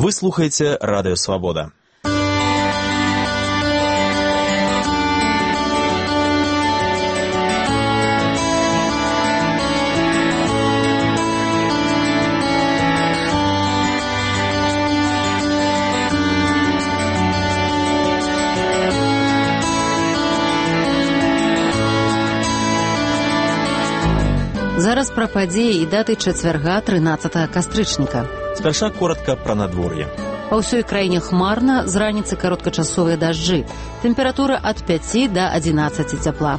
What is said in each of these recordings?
Вы слухаеце Радыё Свабода. Зараз пра падзеі і даты чацвярга 13 кастрычніка. Спярша коротка пра надвор'е. Па ўсёй краіне хмарна, з раніцы кароткачасовыя дажджы. Тэмпература ад 5 да 11 цяпла.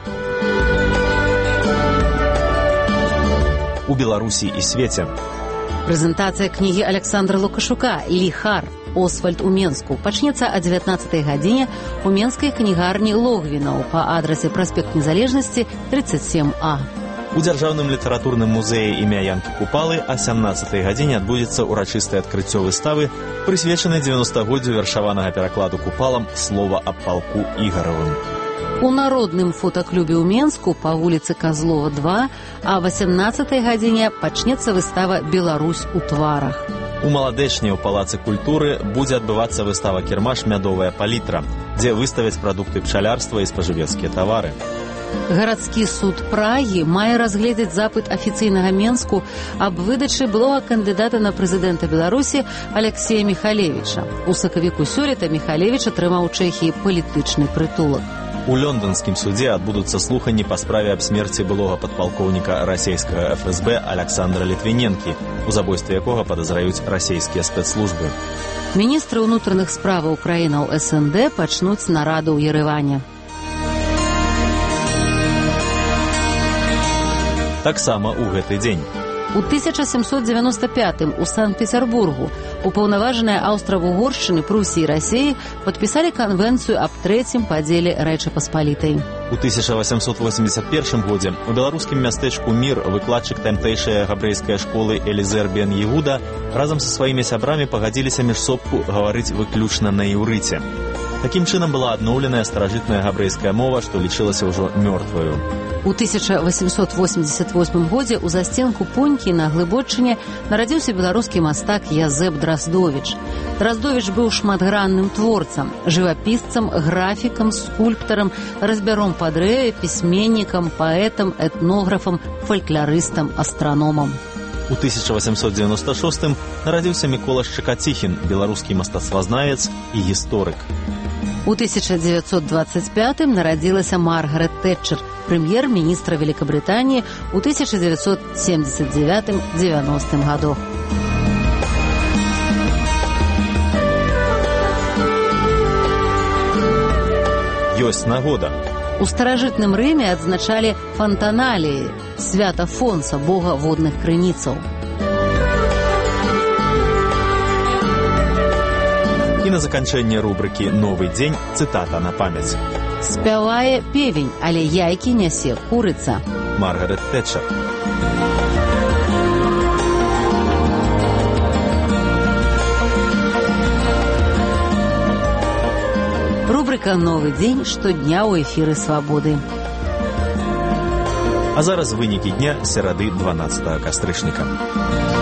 У Беларусі і свеце. Прэзентацыя кнігі Александра Лукашука «Ліхар. Освальд у Менску» пачнецца о 19 гадзіне у менскай кнігарні Логвінаў па адрасе праспект Незалежнасці 37А. У Дзяржаўным літаратурным музеі імя Янкі Купалы о 17 гадзіне адбудзецца ўрачыстае адкрыццё выставы, прысвечанай 90-годдзю вершаванага перакладу Купалам слова аб палку Ігаравым. У народным фотаклубе ў Менску па вуліцы Казлова 2 а 18 гадзіне пачнецца выстава «Беларусь у тварах». У Маладэчні ў Палацы культуры будзе адбывацца выстава «Кірмаш. Мядовая палітра», дзе выставяць прадукты пчалярства і спажывецкія тавары. Гарадскі суд Прагі мае разгледзець запыт афіцыйнага Менску аб выдачы былога кандыдата на прэзідэнта Беларусі Алексея Міхалевіча. У сакавіку сёлета Міхалевіч атрымаў у Чэхіі палітычны прытулак. У лёнданскім судзе адбудуцца слуханні па справе аб смерці былога падпалкоўніка расейскага ФСБ Александра Літвіненкі, у забойстве якога падазраюць расейскія спецслужбы. Міністры ўнутраных справаў краінаў СНД пачнуць нараду ў Ерэване. Таксама ў гэты дзень. У 1795 у Санкт-Петербургу упаўнаважаныя Аўстра-Вугоршчыны, Прусіі і Расіі падпісалі канвенцыю аб трэцім падзеле Рэчы Паспалітай. У 1881 годзе у беларускім мястэчку Мір выкладчык тамтэйшай габрэйскай школы Элізер бен Егуда разам са сваімі сябрамі пагадзіліся міжсобку гаварыць выключна на іўрыце. Такім чынам была адноўленая старажытная габрэйская мова, што лічылася ўжо мёртваю. У 1888 годзе ў засценку Пунькі на Глыбоччыне нарадзіўся беларускі мастак Язэп Драздовіч. Драздовіч быў шматгранным творцам, жывапісцам, графікам, скульптарам, разьбяром па дрэве, пісьменнікам, паэтам, этнографам, фалькларыстам, астраномам. У 1896 нарадзіўся Мікола Шчыкаціхін, беларускі мастацтвазнавец і гісторык. У 1925 нарадзілася Маргарет Тэтчер, прэм'ер-міністра Великабрытаніі у 1979-90 гадах. Ёсць нагода. У старажытным Рыме адзначалі фантаналіі, свята Фонса, бога водных крыніцаў. І на заканчэнне рубрыкі «Новы дзень» цытата на памяць. Спявае певень, але яйкі нясе курыца. Маргарет Тэтчер. Рубрика «Новы дзень» штодня ў эфіры Свабоды. А зараз вынікі дня серады 12 кастрычніка.